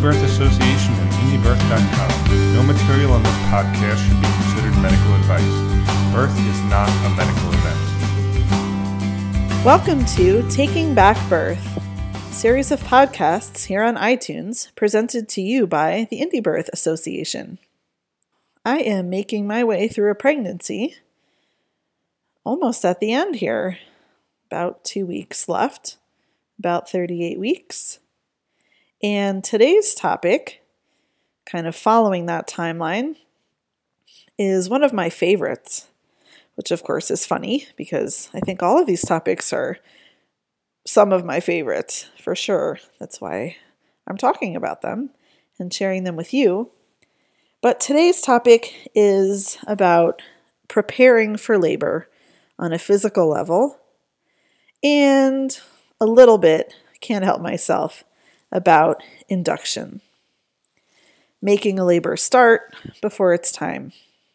IndieBirth Association and IndieBirth.com. No material on this podcast should be considered medical advice. Birth is not a medical event. Welcome to Taking Back Birth, a series of podcasts here on iTunes presented to you by the IndieBirth Association. I am making my way through a pregnancy, almost at the end here, about 2 weeks left, about 38 weeks. And today's topic, kind of following that timeline, is one of my favorites, which of course is funny because I think all of these topics are some of my favorites for sure. That's why I'm talking about them and sharing them with you. But today's topic is about preparing for labor on a physical level and a little bit, can't help myself, about induction, making a labor start before it's time.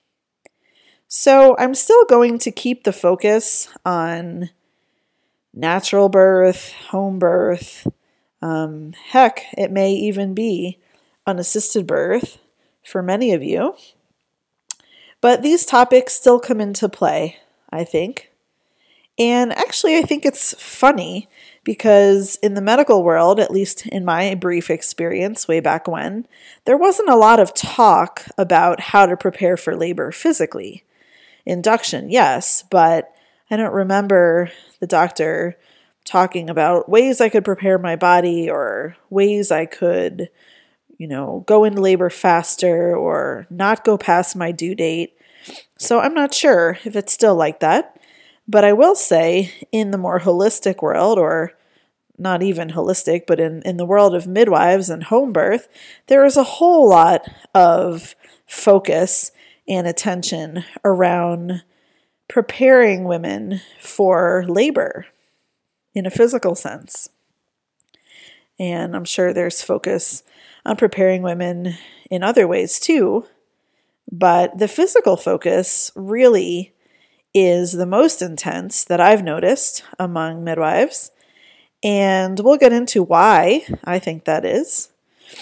So I'm still going to keep the focus on natural birth, home birth, heck, it may even be unassisted birth for many of you. But these topics still come into play, I think. And actually, I think it's funny because in the medical world, at least in my brief experience way back when, there wasn't a lot of talk about how to prepare for labor physically. Induction, yes, but I don't remember the doctor talking about ways I could prepare my body or ways I could, go into labor faster or not go past my due date. So I'm not sure if it's still like that. But I will say in the more holistic world, or not even holistic, but in the world of midwives and home birth, there is a whole lot of focus and attention around preparing women for labor in a physical sense. And I'm sure there's focus on preparing women in other ways too, but the physical focus really is the most intense that I've noticed among midwives. And we'll get into why I think that is.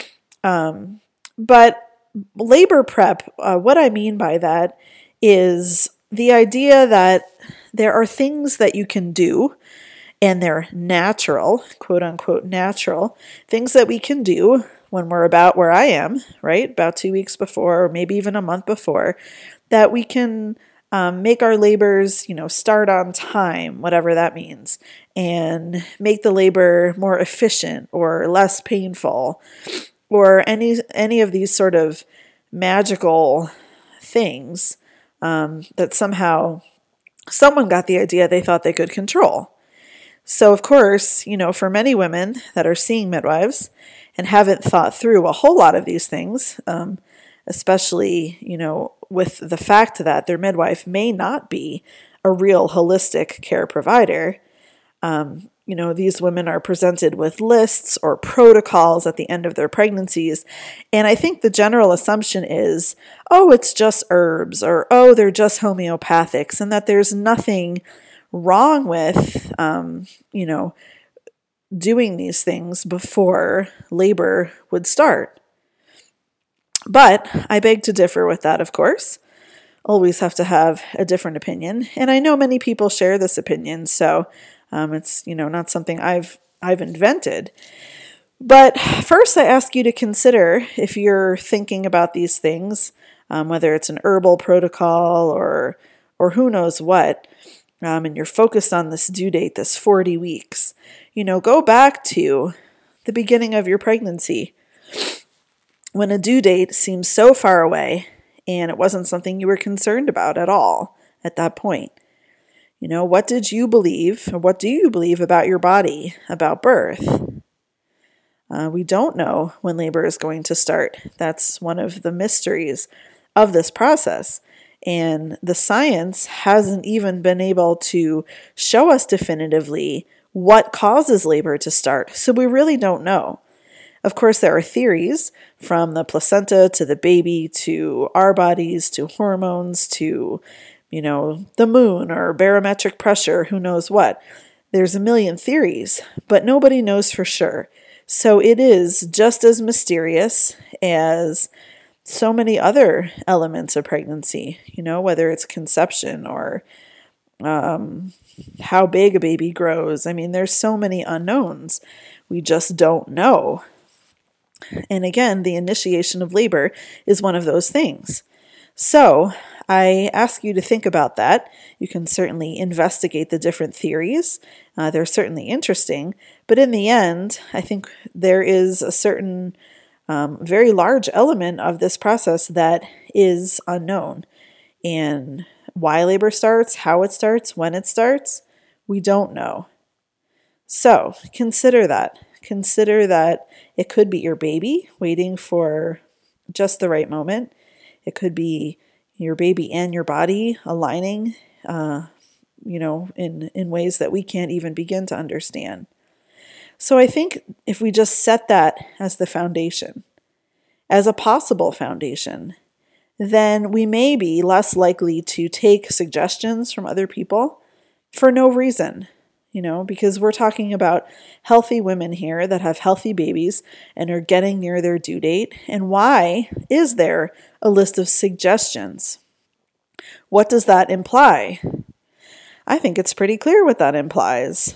But labor prep, what I mean by that is the idea that there are things that you can do, and they're natural, quote unquote natural, things that we can do when we're about where I am, right? About 2 weeks before, or maybe even a month before, that we can make our labors, start on time, whatever that means, and make the labor more efficient or less painful, or any of these sort of magical things that somehow someone got the idea they thought they could control. So of course, for many women that are seeing midwives and haven't thought through a whole lot of these things, especially, with the fact that their midwife may not be a real holistic care provider. These women are presented with lists or protocols at the end of their pregnancies. And I think the general assumption is, oh, it's just herbs, or, oh, they're just homeopathics, and that there's nothing wrong with, doing these things before labor would start. But I beg to differ with that, of course. Always have to have a different opinion. And I know many people share this opinion, so it's, not something I've invented. But first I ask you to consider, if you're thinking about these things, whether it's an herbal protocol or who knows what, and you're focused on this due date, this 40 weeks, go back to the beginning of your pregnancy, when a due date seems so far away and it wasn't something you were concerned about at all at that point. What did you believe, or what do you believe about your body, about birth? We don't know when labor is going to start. That's one of the mysteries of this process. And the science hasn't even been able to show us definitively what causes labor to start. So we really don't know. Of course, there are theories from the placenta to the baby to our bodies to hormones to, the moon or barometric pressure, who knows what. There's a million theories, but nobody knows for sure. So it is just as mysterious as so many other elements of pregnancy, whether it's conception or how big a baby grows. I mean, there's so many unknowns. We just don't know. And again, the initiation of labor is one of those things. So I ask you to think about that. You can certainly investigate the different theories. They're certainly interesting. But in the end, I think there is a certain very large element of this process that is unknown. And why labor starts, how it starts, when it starts, we don't know. So consider that. Consider that it could be your baby waiting for just the right moment. It could be your baby and your body aligning, in ways that we can't even begin to understand. So I think if we just set that as the foundation, as a possible foundation, then we may be less likely to take suggestions from other people for no reason, because we're talking about healthy women here that have healthy babies and are getting near their due date. And why is there a list of suggestions? What does that imply? I think it's pretty clear what that implies.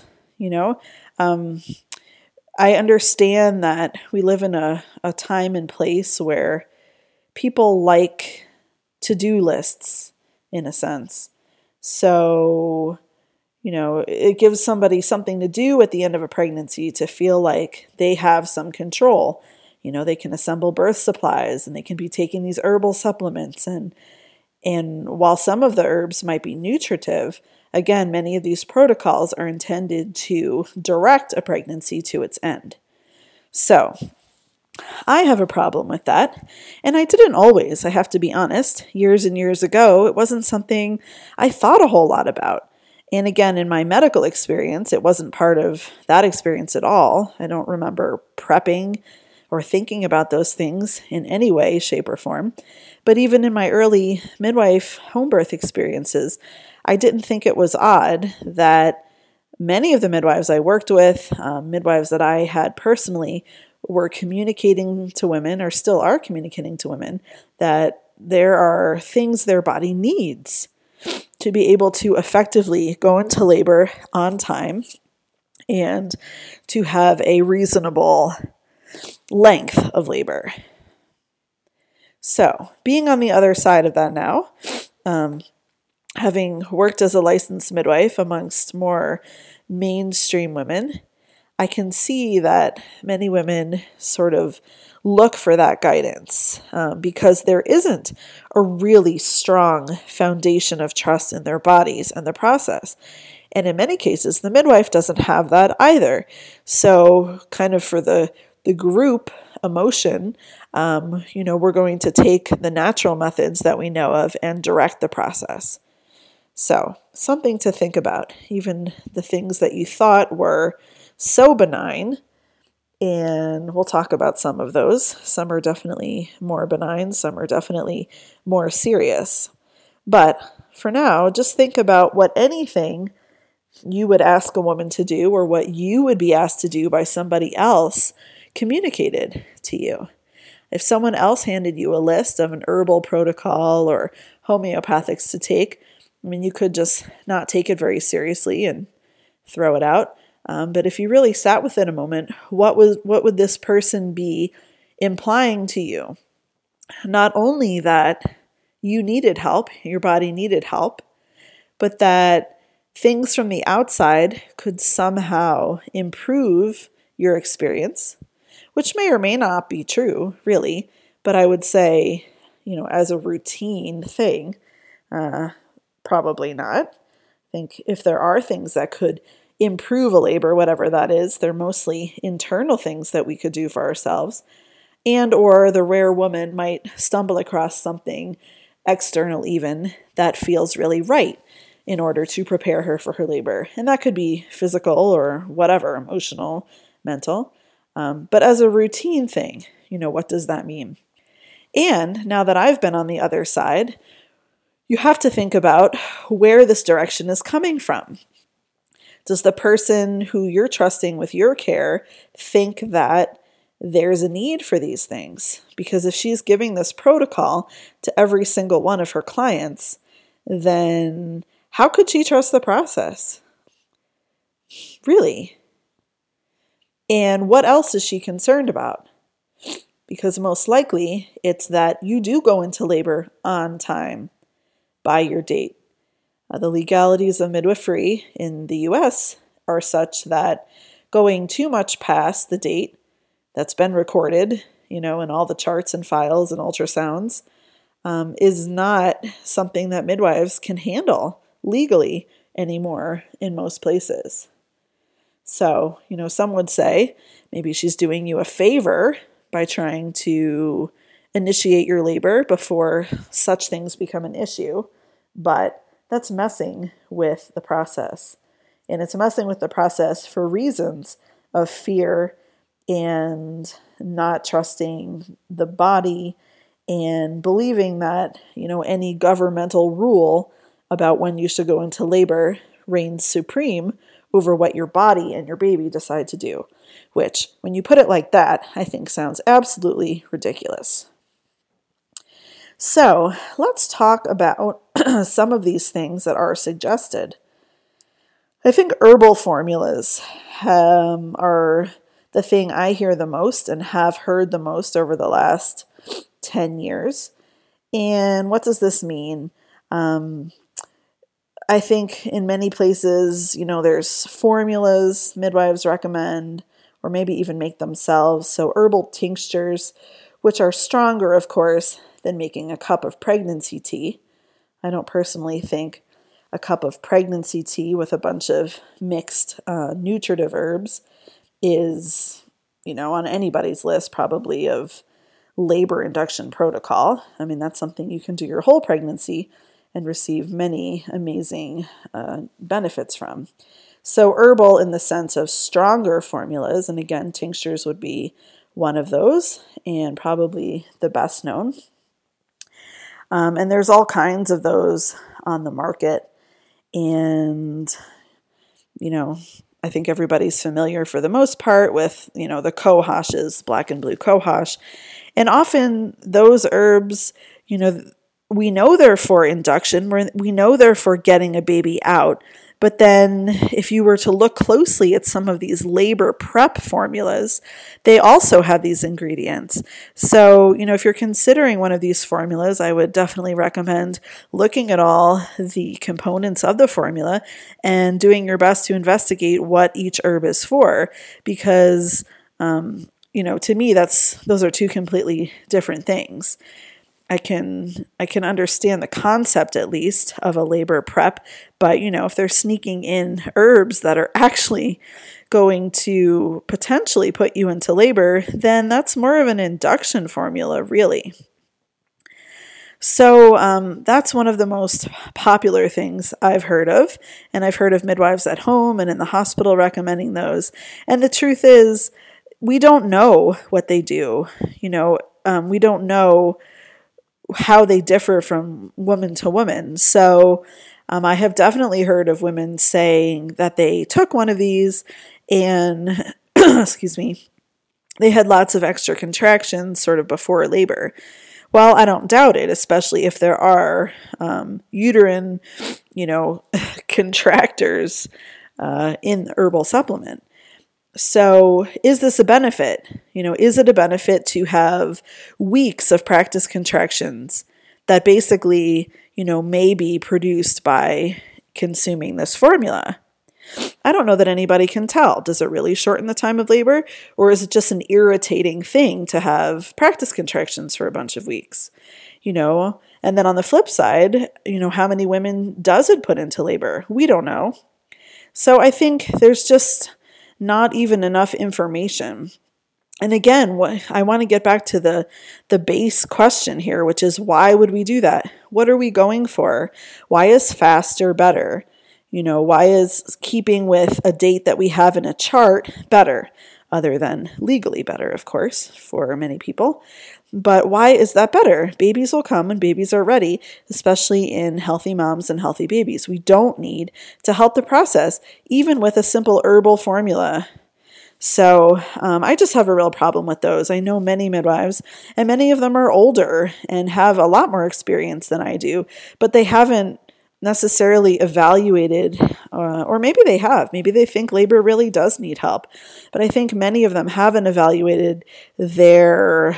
I understand that we live in a time and place where people like to-do lists, in a sense. So, it gives somebody something to do at the end of a pregnancy to feel like they have some control. They can assemble birth supplies and they can be taking these herbal supplements. And while some of the herbs might be nutritive, again, many of these protocols are intended to direct a pregnancy to its end. So I have a problem with that. And I didn't always, I have to be honest. Years and years ago, it wasn't something I thought a whole lot about. And again, in my medical experience, it wasn't part of that experience at all. I don't remember prepping or thinking about those things in any way, shape, or form. But even in my early midwife home birth experiences, I didn't think it was odd that many of the midwives I worked with, midwives that I had personally, were communicating to women, or still are communicating to women, that there are things their body needs to be able to effectively go into labor on time and to have a reasonable length of labor. So, being on the other side of that now, having worked as a licensed midwife amongst more mainstream women, I can see that many women sort of look for that guidance because there isn't a really strong foundation of trust in their bodies and the process. And in many cases, the midwife doesn't have that either. So kind of for the group emotion, we're going to take the natural methods that we know of and direct the process. So something to think about, even the things that you thought were so benign. And we'll talk about some of those. Some are definitely more benign. Some are definitely more serious. But for now, just think about what anything you would ask a woman to do or what you would be asked to do by somebody else communicated to you. If someone else handed you a list of an herbal protocol or homeopathics to take, you could just not take it very seriously and throw it out. But if you really sat with it a moment, what would this person be implying to you? Not only that you needed help, your body needed help, but that things from the outside could somehow improve your experience, which may or may not be true, really. But I would say, as a routine thing, probably not. I think if there are things that could improve a labor, whatever that is, they're mostly internal things that we could do for ourselves. And or the rare woman might stumble across something external even that feels really right in order to prepare her for her labor. And that could be physical or whatever, emotional, mental. But as a routine thing, what does that mean? And now that I've been on the other side, you have to think about where this direction is coming from. Does the person who you're trusting with your care think that there's a need for these things? Because if she's giving this protocol to every single one of her clients, then how could she trust the process? Really? And what else is she concerned about? Because most likely it's that you do go into labor on time by your date. The legalities of midwifery in the US are such that going too much past the date that's been recorded, in all the charts and files and ultrasounds, is not something that midwives can handle legally anymore in most places. So, some would say maybe she's doing you a favor by trying to initiate your labor before such things become an issue, but that's messing with the process. And it's messing with the process for reasons of fear and not trusting the body and believing that, any governmental rule about when you should go into labor reigns supreme over what your body and your baby decide to do, which, when you put it like that, I think sounds absolutely ridiculous. So let's talk about some of these things that are suggested. I think herbal formulas are the thing I hear the most and have heard the most over the last 10 years. And what does this mean? I think in many places, there's formulas midwives recommend or maybe even make themselves. So herbal tinctures, which are stronger, of course, than making a cup of pregnancy tea. I don't personally think a cup of pregnancy tea with a bunch of mixed nutritive herbs is, on anybody's list probably of labor induction protocol. I mean, that's something you can do your whole pregnancy and receive many amazing benefits from. So herbal in the sense of stronger formulas, and again, tinctures would be one of those and probably the best known. And there's all kinds of those on the market. And, I think everybody's familiar for the most part with, the cohoshes, black and blue cohosh. And often those herbs, we know they're for induction. We know they're for getting a baby out. But then if you were to look closely at some of these labor prep formulas, they also have these ingredients. So, if you're considering one of these formulas, I would definitely recommend looking at all the components of the formula and doing your best to investigate what each herb is for. Because, to me, those are two completely different things. I can understand the concept, at least, of a labor prep, but, if they're sneaking in herbs that are actually going to potentially put you into labor, then that's more of an induction formula, really. So that's one of the most popular things I've heard of, and I've heard of midwives at home and in the hospital recommending those. And the truth is, we don't know what they do. We don't know how they differ from woman to woman. So I have definitely heard of women saying that they took one of these and, excuse me, they had lots of extra contractions sort of before labor. Well, I don't doubt it, especially if there are uterine, contractors in the herbal supplement. So is this a benefit? Is it a benefit to have weeks of practice contractions that basically, may be produced by consuming this formula? I don't know that anybody can tell. Does it really shorten the time of labor, or is it just an irritating thing to have practice contractions for a bunch of weeks? And then on the flip side, how many women does it put into labor? We don't know. So I think there's just not even enough information. And again, I want to get back to the base question here, which is, why would we do that? What are we going for? Why is faster better? Why is keeping with a date that we have in a chart better, other than legally better, of course, for many people? But why is that better? Babies will come when babies are ready, especially in healthy moms and healthy babies. We don't need to help the process, even with a simple herbal formula. So I just have a real problem with those. I know many midwives, and many of them are older and have a lot more experience than I do, but they haven't necessarily evaluated, or maybe they have. Maybe they think labor really does need help. But I think many of them haven't evaluated their,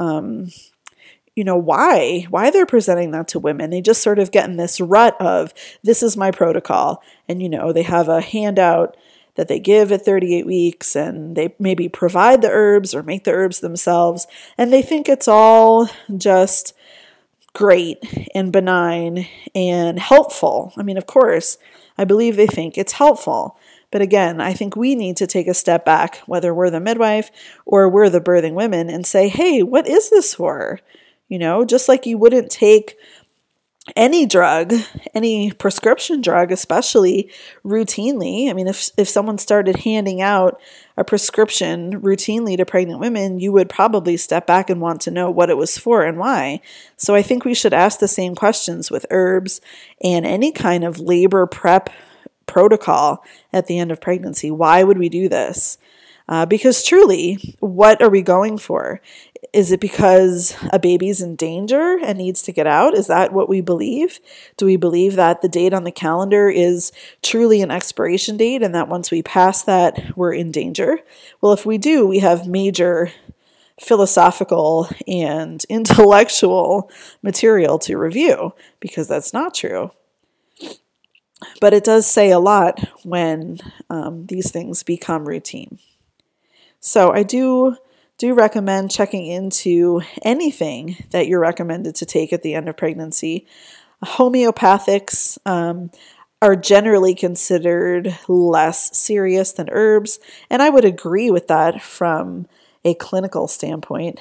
why they're presenting that to women. They just sort of get in this rut of, this is my protocol. And, they have a handout that they give at 38 weeks, and they maybe provide the herbs or make the herbs themselves. And they think it's all just great and benign and helpful. I mean, of course, I believe they think it's helpful. But again, I think we need to take a step back, whether we're the midwife or we're the birthing women, and say, hey, what is this for? Just like you wouldn't take any drug, any prescription drug, especially routinely. I mean, if someone started handing out a prescription routinely to pregnant women, you would probably step back and want to know what it was for and why. So I think we should ask the same questions with herbs and any kind of labor prep protocol at the end of pregnancy. Why would we do this? Because truly, what are we going for? Is it because a baby's in danger and needs to get out? Is that what we believe? Do we believe that the date on the calendar is truly an expiration date and that once we pass that, we're in danger? Well, if we do, we have major philosophical and intellectual material to review, because that's not true. But it does say a lot when these things become routine. So I do recommend checking into anything that you're recommended to take at the end of pregnancy. Homeopathics are generally considered less serious than herbs, and I would agree with that from a clinical standpoint.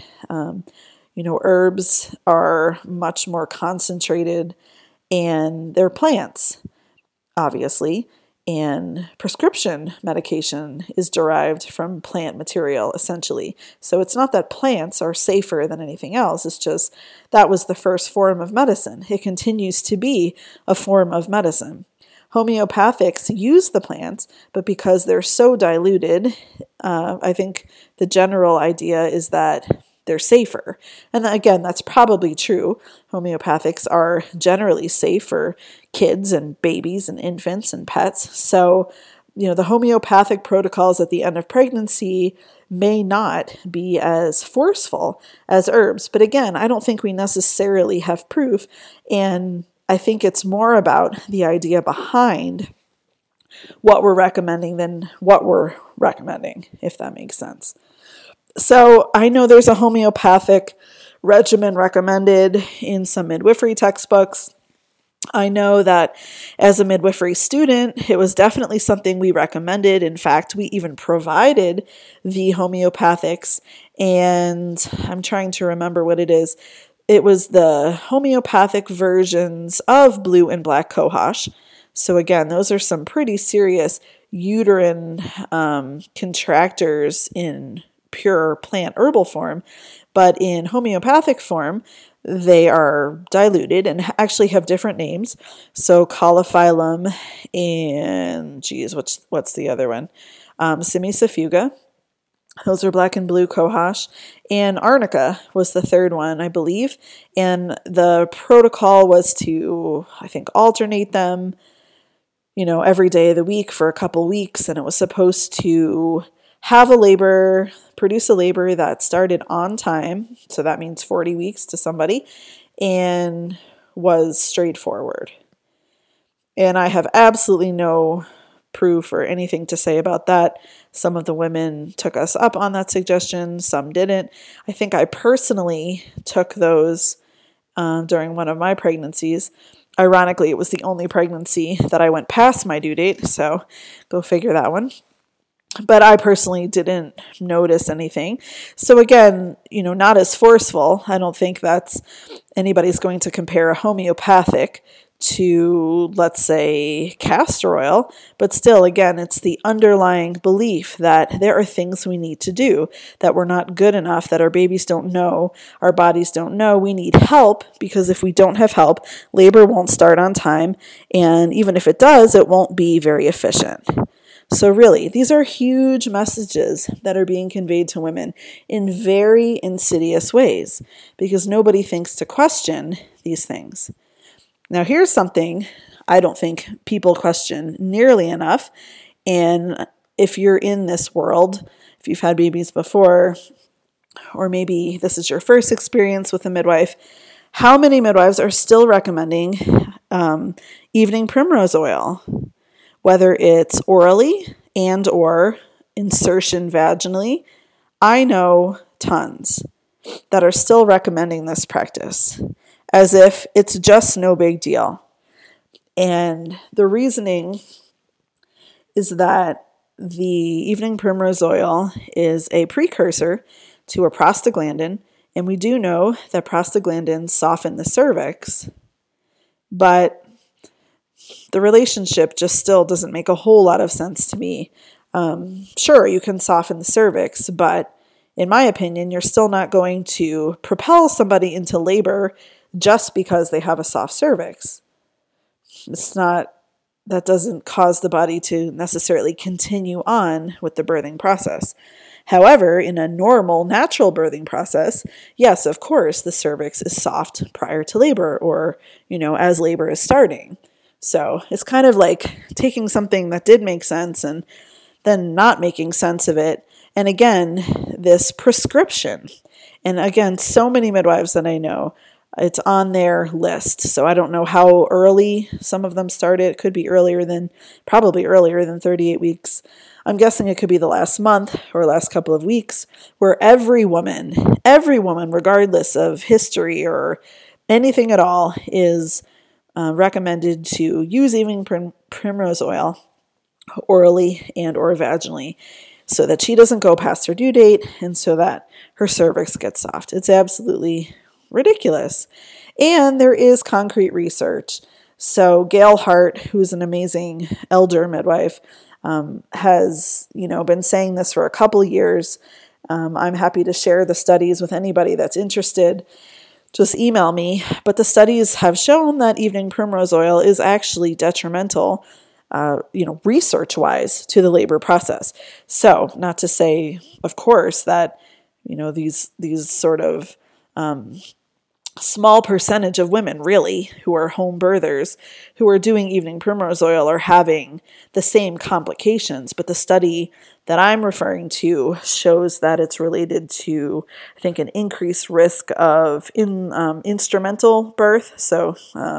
Herbs are much more concentrated, and they're plants, obviously. And prescription medication is derived from plant material, essentially. So it's not that plants are safer than anything else. It's just that was the first form of medicine. It continues to be a form of medicine. Homeopathics use the plants, but because they're so diluted, I think the general idea is that they're safer. And again, that's probably true. Homeopathics are generally safe for kids and babies and infants and pets. So, the homeopathic protocols at the end of pregnancy may not be as forceful as herbs. But again, I don't think we necessarily have proof. And I think it's more about the idea behind what we're recommending than what we're recommending, if that makes sense. So I know there's a homeopathic regimen recommended in some midwifery textbooks. I know that as a midwifery student, it was definitely something we recommended. In fact, we even provided the homeopathics, and I'm trying to remember what it is. It was the homeopathic versions of blue and black cohosh. So again, those are some pretty serious uterine contractors in pure plant herbal form, but in homeopathic form, they are diluted and actually have different names. So Caulophilum and, what's the other one? Simisafuga. Those are black and blue cohosh. And Arnica was the third one, I believe. And the protocol was to, I think, alternate them, every day of the week for a couple weeks. And it was supposed to produce a labor that started on time, so that means 40 weeks to somebody, and was straightforward. And I have absolutely no proof or anything to say about that. Some of the women took us up on that suggestion, some didn't. I think I personally took those during one of my pregnancies. Ironically, it was the only pregnancy that I went past my due date, so go figure that one. But I personally didn't notice anything. So again, not as forceful. I don't think anybody's going to compare a homeopathic to, let's say, castor oil, but still, again, it's the underlying belief that there are things we need to do, that we're not good enough, that our babies don't know, our bodies don't know. We need help, because if we don't have help, labor won't start on time, and even if it does, it won't be very efficient. So really, these are huge messages that are being conveyed to women in very insidious ways, because nobody thinks to question these things. Now, here's something I don't think people question nearly enough. And if you're in this world, if you've had babies before, or maybe this is your first experience with a midwife, how many midwives are still recommending evening primrose oil, whether it's orally and or insertion vaginally? I know tons that are still recommending this practice, as if it's just no big deal. And the reasoning is that the evening primrose oil is a precursor to a prostaglandin, and we do know that prostaglandins soften the cervix, but the relationship just still doesn't make a whole lot of sense to me. Sure, you can soften the cervix, but in my opinion, you're still not going to propel somebody into labor just because they have a soft cervix. That doesn't cause the body to necessarily continue on with the birthing process. However, in a normal, natural birthing process, yes, of course, the cervix is soft prior to labor, or, as labor is starting. So it's kind of like taking something that did make sense and then not making sense of it. And again, this prescription. And again, so many midwives that I know, it's on their list. So I don't know how early some of them started. It could be probably earlier than 38 weeks. I'm guessing it could be the last month or last couple of weeks, where every woman, regardless of history or anything at all, is recommended to use evening primrose oil orally and or vaginally, so that she doesn't go past her due date and so that her cervix gets soft. It's absolutely ridiculous. And there is concrete research. So Gail Hart, who's an amazing elder midwife, has been saying this for a couple years. I'm happy to share the studies with anybody that's interested. Just email me. But the studies have shown that evening primrose oil is actually detrimental, research-wise, to the labor process. So, not to say, of course, that these sort of small percentage of women, really, who are home birthers, who are doing evening primrose oil, are having the same complications. But the study that I'm referring to shows that it's related to, I think, an increased risk of instrumental birth, so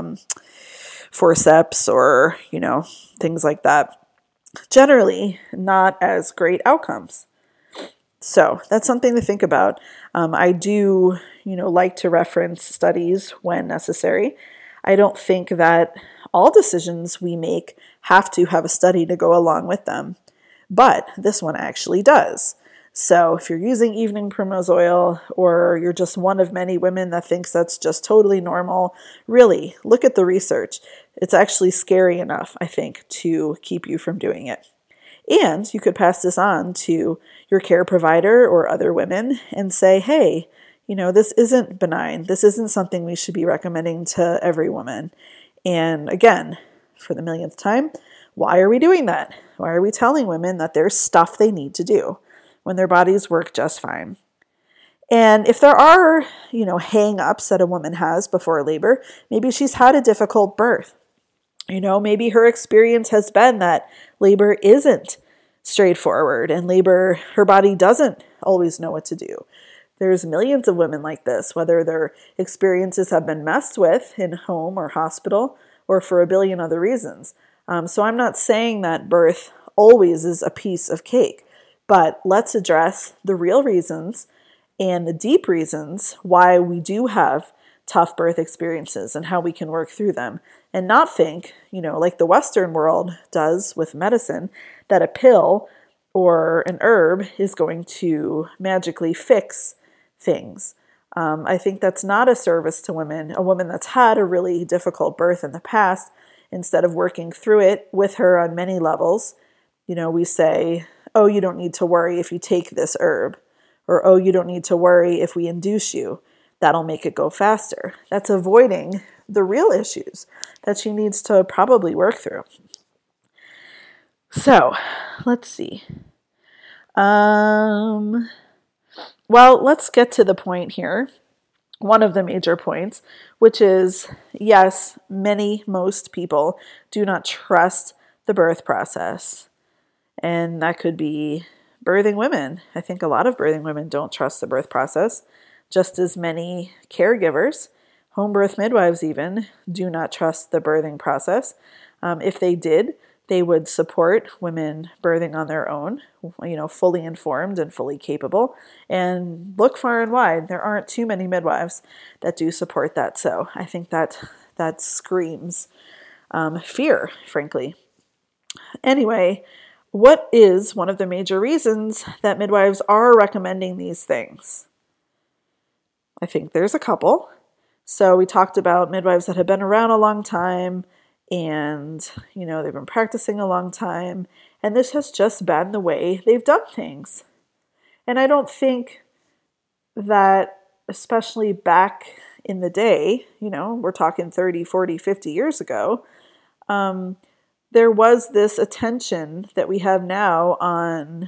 forceps or, things like that. Generally, not as great outcomes. So that's something to think about. I do, like to reference studies when necessary. I don't think that all decisions we make have to have a study to go along with them, but this one actually does. So if you're using evening primrose oil, or you're just one of many women that thinks that's just totally normal, really look at the research. It's actually scary enough, I think, to keep you from doing it. And you could pass this on to your care provider or other women and say, hey, this isn't benign. This isn't something we should be recommending to every woman. And again, for the millionth time, why are we doing that? Why are we telling women that there's stuff they need to do when their bodies work just fine? And if there are, hang-ups that a woman has before labor, maybe she's had a difficult birth. Maybe her experience has been that labor isn't straightforward, and her body doesn't always know what to do. There's millions of women like this, whether their experiences have been messed with in home or hospital, or for a billion other reasons. So I'm not saying that birth always is a piece of cake, but let's address the real reasons and the deep reasons why we do have tough birth experiences and how we can work through them, and not think, like the Western world does with medicine, that a pill or an herb is going to magically fix things. I think that's not a service to women. A woman that's had a really difficult birth in the past, instead of working through it with her on many levels, we say, oh, you don't need to worry if you take this herb, or, oh, you don't need to worry if we induce you. That'll make it go faster. That's avoiding the real issues that she needs to probably work through. So, let's see. Well, let's get to the point here. One of the major points, which is, yes, most people do not trust the birth process. And that could be birthing women. I think a lot of birthing women don't trust the birth process. Just as many caregivers, home birth midwives even, do not trust the birthing process. If they did, they would support women birthing on their own, fully informed and fully capable. And look far and wide, there aren't too many midwives that do support that. So I think that screams fear, frankly. Anyway, what is one of the major reasons that midwives are recommending these things? I think there's a couple. So we talked about midwives that have been around a long time, and, they've been practicing a long time, and this has just been the way they've done things. And I don't think that, especially back in the day, we're talking 30, 40, 50 years ago, there was this attention that we have now on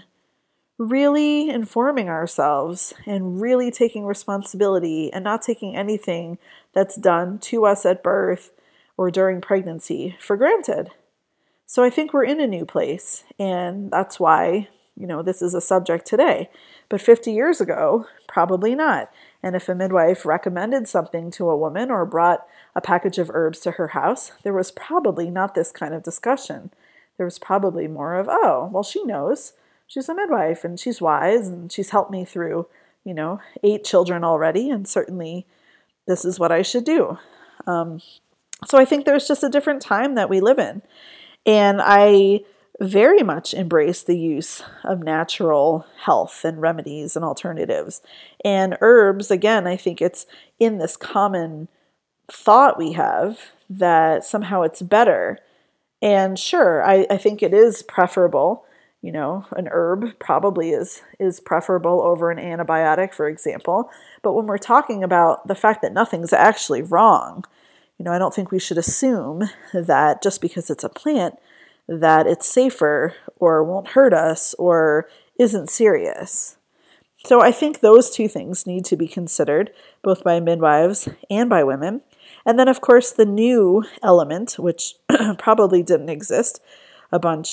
really informing ourselves and really taking responsibility and not taking anything that's done to us at birth or during pregnancy for granted. So I think we're in a new place, and that's why, this is a subject today. But 50 years ago, probably not. And if a midwife recommended something to a woman or brought a package of herbs to her house, there was probably not this kind of discussion. There was probably more of, oh, well, she knows. She's a midwife and she's wise and she's helped me through, 8 children already, and certainly this is what I should do. So I think there's just a different time that we live in. And I very much embrace the use of natural health and remedies and alternatives. And herbs, again, I think it's in this common thought we have that somehow it's better. And sure, I think it is preferable. An herb probably is preferable over an antibiotic, for example. But when we're talking about the fact that nothing's actually wrong, I don't think we should assume that just because it's a plant, that it's safer or won't hurt us or isn't serious. So I think those two things need to be considered, both by midwives and by women. And then, of course, the new element, which probably didn't exist a bunch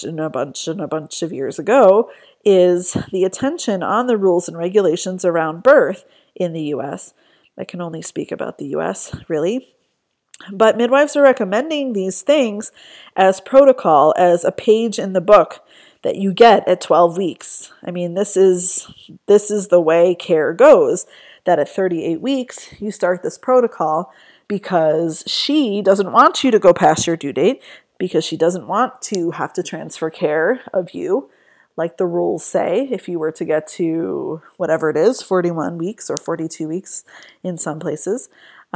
of years ago, is the attention on the rules and regulations around birth in the U.S. I can only speak about the U.S., really. But midwives are recommending these things as protocol, as a page in the book that you get at 12 weeks. I mean, this is the way care goes, that at 38 weeks, you start this protocol because she doesn't want you to go past your due date, because she doesn't want to have to transfer care of you, like the rules say, if you were to get to whatever it is, 41 weeks or 42 weeks in some places.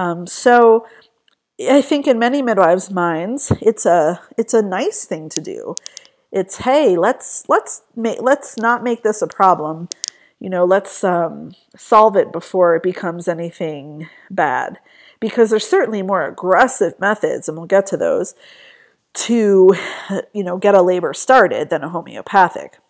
So I think in many midwives' minds, it's a nice thing to do. It's, hey, let's not make this a problem. Let's solve it before it becomes anything bad. Because there's certainly more aggressive methods, and we'll get to those, to get a labor started than a homeopathic.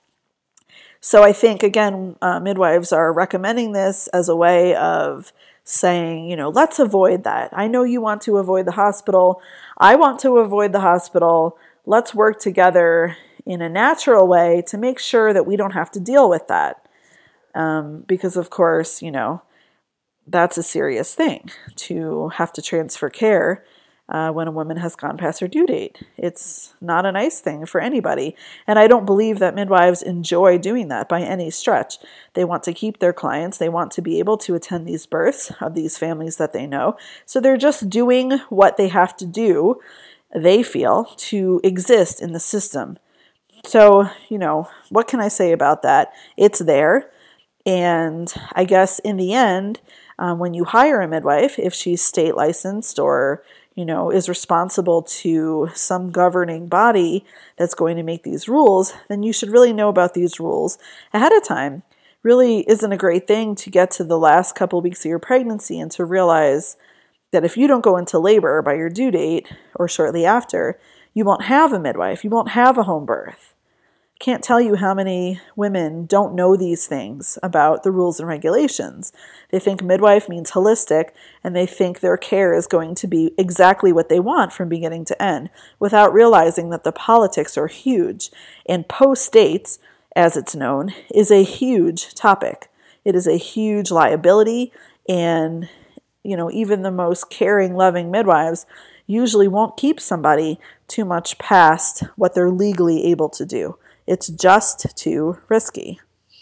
So I think, again, midwives are recommending this as a way of saying, let's avoid that. I know you want to avoid the hospital. I want to avoid the hospital. Let's work together in a natural way to make sure that we don't have to deal with that. Because, of course, that's a serious thing to have to transfer care when a woman has gone past her due date. It's not a nice thing for anybody. And I don't believe that midwives enjoy doing that by any stretch. They want to keep their clients. They want to be able to attend these births of these families that they know. So they're just doing what they have to do, they feel, to exist in the system. So, what can I say about that? It's there. And I guess in the end, When you hire a midwife, if she's state licensed or is responsible to some governing body that's going to make these rules, then you should really know about these rules ahead of time. Really isn't a great thing to get to the last couple of weeks of your pregnancy and to realize that if you don't go into labor by your due date or shortly after, you won't have a midwife, you won't have a home birth. Can't tell you how many women don't know these things about the rules and regulations. They think midwife means holistic, and they think their care is going to be exactly what they want from beginning to end, without realizing that the politics are huge. And post-dates, as it's known, is a huge topic. It is a huge liability, and even the most caring, loving midwives usually won't keep somebody too much past what they're legally able to do. It's just too risky.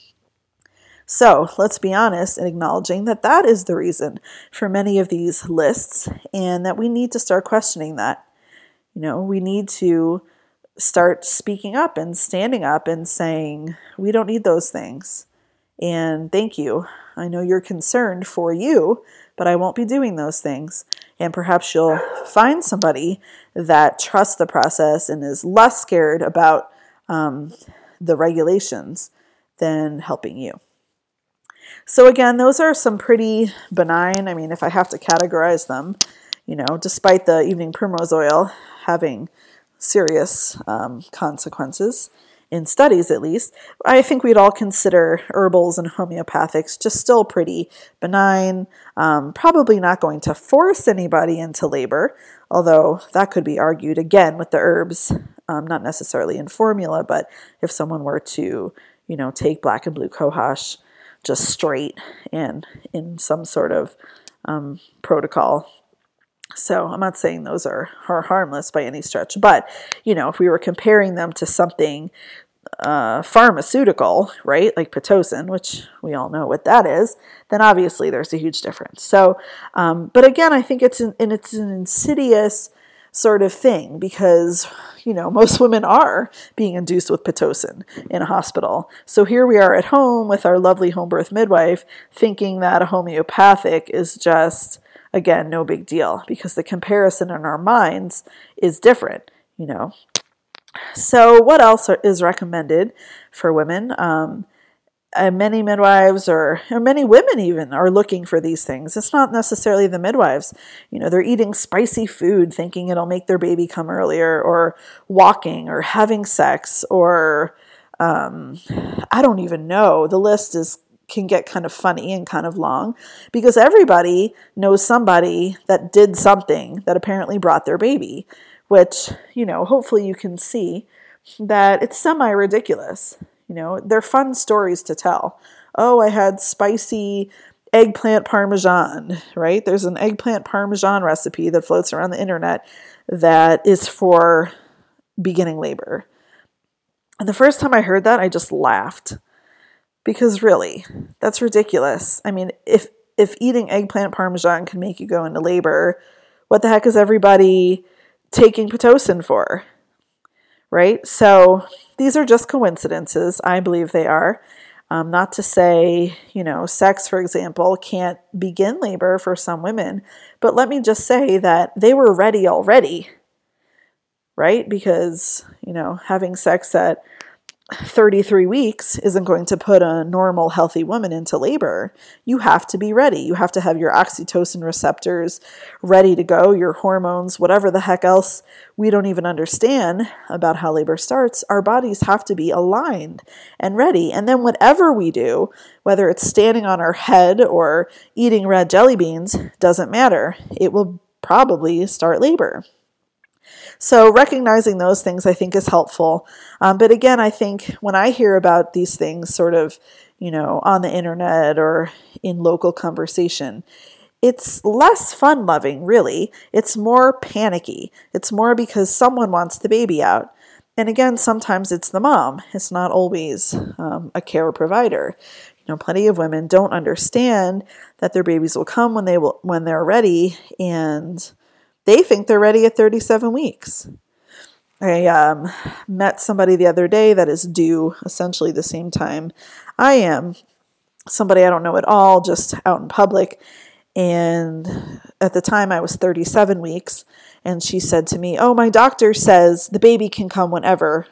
So let's be honest in acknowledging that that is the reason for many of these lists, and that we need to start questioning that. We need to start speaking up and standing up and saying, we don't need those things. And thank you. I know you're concerned for you, but I won't be doing those things. And perhaps you'll find somebody that trusts the process and is less scared about the regulations than helping you. So again, those are some pretty benign, if I have to categorize them, despite the evening primrose oil having serious consequences, in studies at least, I think we'd all consider herbals and homeopathics just still pretty benign, probably not going to force anybody into labor, although that could be argued again with the herbs, not necessarily in formula, but if someone were to, take black and blue cohosh just straight and in some sort of protocol. So I'm not saying those are harmless by any stretch, but, if we were comparing them to something pharmaceutical, right, like Pitocin, which we all know what that is, then obviously there's a huge difference. So, but again, I think it's an insidious sort of thing because, most women are being induced with Pitocin in a hospital. So here we are at home with our lovely home birth midwife thinking that a homeopathic is just, again, no big deal because the comparison in our minds is different, So what else is recommended for women? Many midwives or many women even are looking for these things. It's not necessarily the midwives. They're eating spicy food thinking it'll make their baby come earlier, or walking or having sex, or I don't even know. The list can get kind of funny and kind of long because everybody knows somebody that did something that apparently brought their baby, which, hopefully you can see that it's semi-ridiculous. They're fun stories to tell. Oh, I had spicy eggplant parmesan, right? There's an eggplant parmesan recipe that floats around the internet that is for beginning labor. And the first time I heard that, I just laughed. Because really, that's ridiculous. If eating eggplant parmesan can make you go into labor, what the heck is everybody taking Pitocin for? Right? So these are just coincidences. I believe they are. Not to say, sex, for example, can't begin labor for some women. But let me just say that they were ready already. Right? Because, having sex at 33 weeks isn't going to put a normal, healthy woman into labor. You have to be ready. You have to have your oxytocin receptors ready to go, your hormones, whatever the heck else we don't even understand about how labor starts. Our bodies have to be aligned and ready. And then whatever we do, whether it's standing on our head or eating red jelly beans, doesn't matter. It will probably start labor. So recognizing those things I think is helpful. But again, I think when I hear about these things sort of, on the internet or in local conversation, it's less fun-loving, really. It's more panicky. It's more because someone wants the baby out. And again, sometimes it's the mom. It's not always a care provider. Plenty of women don't understand that their babies will come when they're ready, and they think they're ready at 37 weeks. I met somebody the other day that is due essentially the same time I am. Somebody I don't know at all, just out in public. And at the time I was 37 weeks, and she said to me, "Oh, my doctor says the baby can come whenever.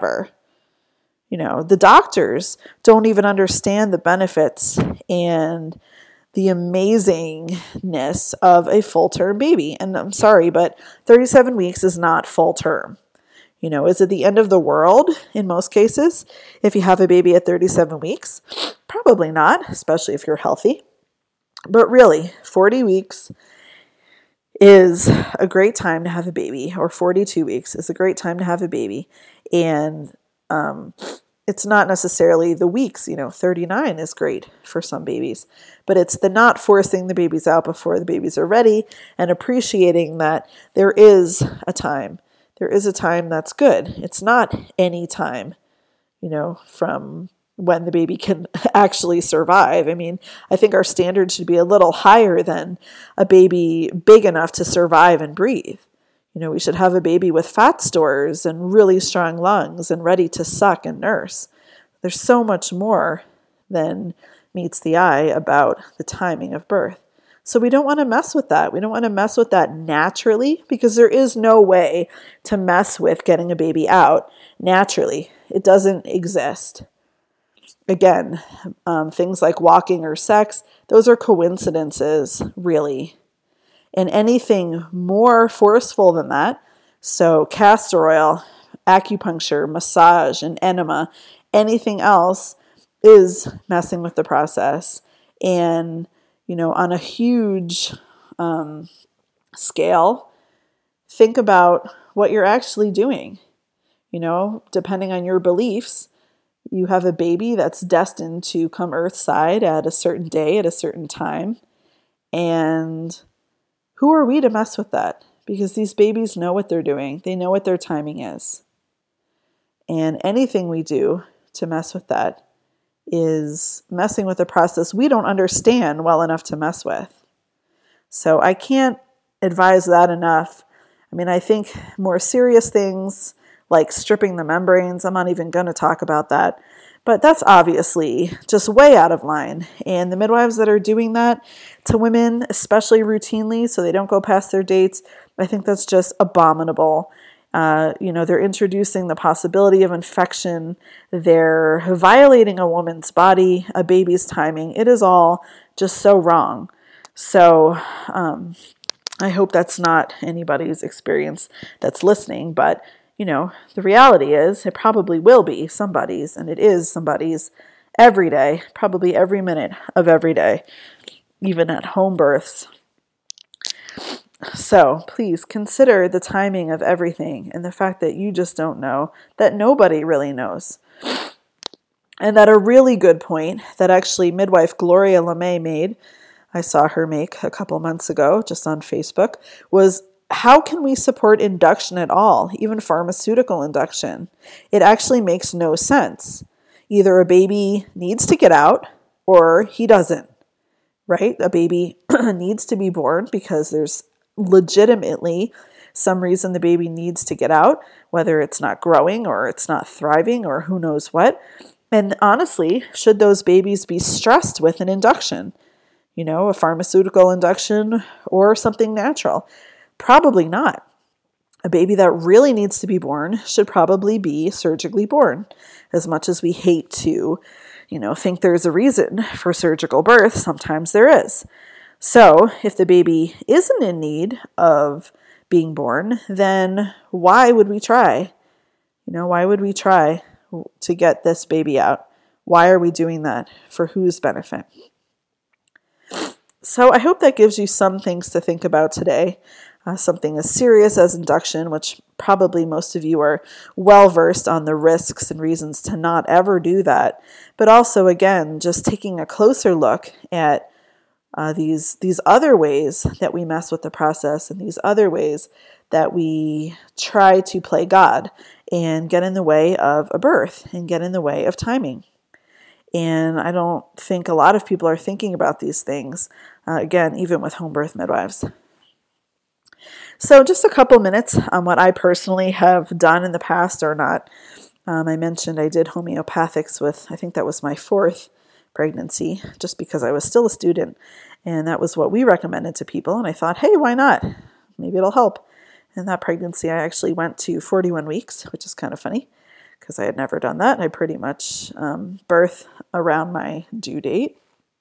The doctors don't even understand the benefits and the amazingness of a full-term baby. And I'm sorry, but 37 weeks is not full-term. Is it the end of the world in most cases if you have a baby at 37 weeks? Probably not, especially if you're healthy. But really, 40 weeks is a great time to have a baby, or 42 weeks is a great time to have a baby. And it's not necessarily the weeks, 39 is great for some babies, but it's the not forcing the babies out before the babies are ready and appreciating that there is a time. There is a time that's good. It's not any time, from when the baby can actually survive. I think our standard should be a little higher than a baby big enough to survive and breathe. We should have a baby with fat stores and really strong lungs and ready to suck and nurse. There's so much more than meets the eye about the timing of birth. So we don't want to mess with that. We don't want to mess with that naturally, because there is no way to mess with getting a baby out naturally. It doesn't exist. Again, things like walking or sex, those are coincidences, really. And anything more forceful than that, so castor oil, acupuncture, massage, and enema, anything else is messing with the process. And, on a huge scale, think about what you're actually doing. Depending on your beliefs, you have a baby that's destined to come earthside at a certain day, at a certain time. And who are we to mess with that? Because these babies know what they're doing. They know what their timing is. And anything we do to mess with that is messing with a process we don't understand well enough to mess with. So I can't advise that enough. I think more serious things like stripping the membranes, I'm not even going to talk about that. But that's obviously just way out of line. And the midwives that are doing that to women, especially routinely, so they don't go past their dates, I think that's just abominable. They're introducing the possibility of infection. They're violating a woman's body, a baby's timing. It is all just so wrong. So I hope that's not anybody's experience that's listening, but the reality is it probably will be somebody's, and it is somebody's every day, probably every minute of every day, even at home births. So please consider the timing of everything and the fact that you just don't know, that nobody really knows. And that a really good point that actually midwife Gloria LeMay made, I saw her make a couple months ago just on Facebook, was how can we support induction at all, even pharmaceutical induction? It actually makes no sense. Either a baby needs to get out or he doesn't, right? A baby needs to be born because there's legitimately some reason the baby needs to get out, whether it's not growing or it's not thriving or who knows what. And honestly, should those babies be stressed with an induction? A pharmaceutical induction or something natural? Probably not. A baby that really needs to be born should probably be surgically born. As much as we hate to, think there's a reason for surgical birth, sometimes there is. So if the baby isn't in need of being born, then why would we try? Why would we try to get this baby out? Why are we doing that? For whose benefit? So I hope that gives you some things to think about today. Something as serious as induction, which probably most of you are well versed on the risks and reasons to not ever do that. But also, again, just taking a closer look at these other ways that we mess with the process and these other ways that we try to play God and get in the way of a birth and get in the way of timing. And I don't think a lot of people are thinking about these things, again, even with home birth midwives. So just a couple minutes on what I personally have done in the past or not. I mentioned I did homeopathics with, I think that was my fourth pregnancy just because I was still a student. And that was what we recommended to people. And I thought, hey, why not? Maybe it'll help. And that pregnancy, I actually went to 41 weeks, which is kind of funny because I had never done that. I pretty much birthed around my due date.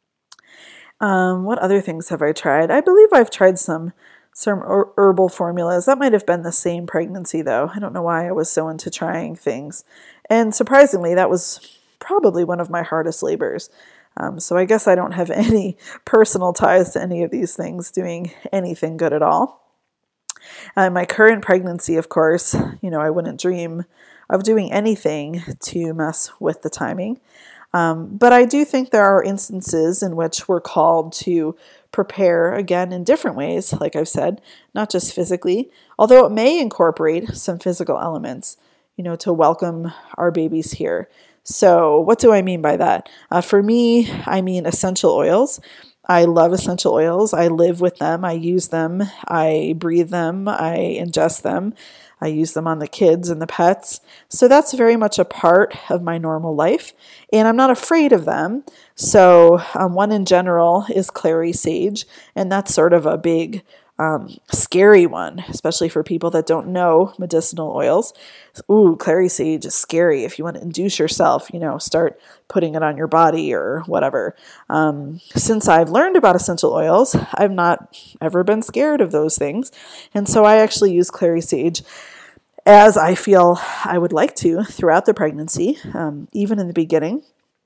What other things have I tried? I believe I've tried some herbal formulas. That might have been the same pregnancy, though. I don't know why I was so into trying things. And surprisingly, that was probably one of my hardest labors. So I guess I don't have any personal ties to any of these things doing anything good at all. My current pregnancy, of course, I wouldn't dream of doing anything to mess with the timing. But I do think there are instances in which we're called to prepare, again, in different ways, like I've said, not just physically, although it may incorporate some physical elements, to welcome our babies here. So what do I mean by that? For me, I mean essential oils. I love essential oils. I live with them. I use them. I breathe them. I ingest them. I use them on the kids and the pets. So that's very much a part of my normal life. And I'm not afraid of them. So one in general is clary sage. And that's sort of a big scary one, especially for people that don't know medicinal oils. Ooh, clary sage is scary. If you want to induce yourself, start putting it on your body or whatever. Since I've learned about essential oils, I've not ever been scared of those things. And so I actually use clary sage as I feel I would like to throughout the pregnancy, even in the beginning.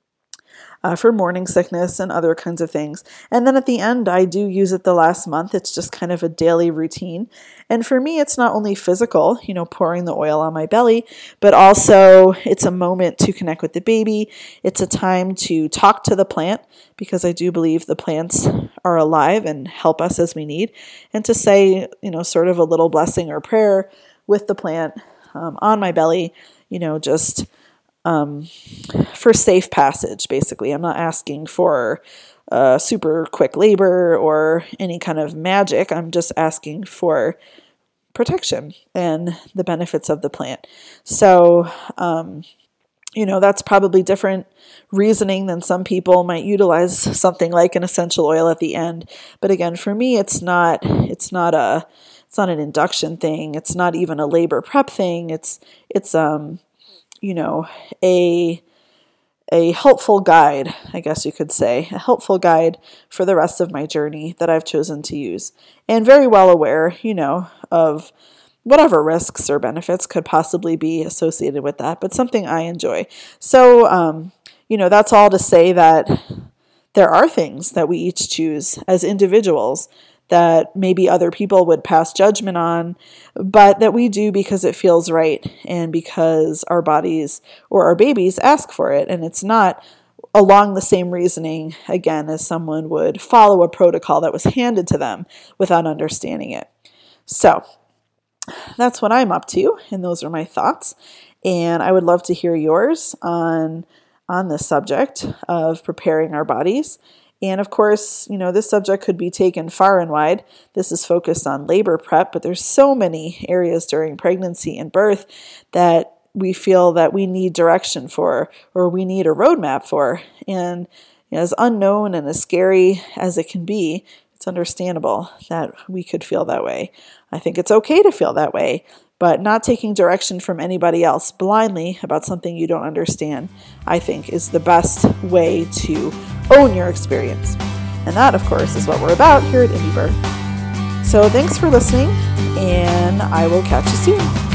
For morning sickness and other kinds of things. And then at the end, I do use it the last month. It's just kind of a daily routine. And for me, it's not only physical, pouring the oil on my belly, but also it's a moment to connect with the baby. It's a time to talk to the plant because I do believe the plants are alive and help us as we need. And to say, sort of a little blessing or prayer with the plant on my belly, just for safe passage, basically. I'm not asking for super quick labor or any kind of magic. I'm just asking for protection and the benefits of the plant. So, that's probably different reasoning than some people might utilize something like an essential oil at the end. But again, for me, it's not an induction thing. It's not even a labor prep thing. It's a helpful guide, I guess you could say, a helpful guide for the rest of my journey that I've chosen to use. And very well aware, of whatever risks or benefits could possibly be associated with that, but something I enjoy. So, that's all to say that there are things that we each choose as individuals that maybe other people would pass judgment on, but that we do because it feels right and because our bodies or our babies ask for it. And it's not along the same reasoning, again, as someone would follow a protocol that was handed to them without understanding it. So that's what I'm up to, and those are my thoughts. And I would love to hear yours on this subject of preparing our bodies. And of course, this subject could be taken far and wide. This is focused on labor prep, but there's so many areas during pregnancy and birth that we feel that we need direction for, or we need a roadmap for. And as unknown and as scary as it can be, it's understandable that we could feel that way. I think it's okay to feel that way, but not taking direction from anybody else blindly about something you don't understand, I think, is the best way to own your experience. And that, of course, is what we're about here at Indie Birth. So thanks for listening, and I will catch you soon.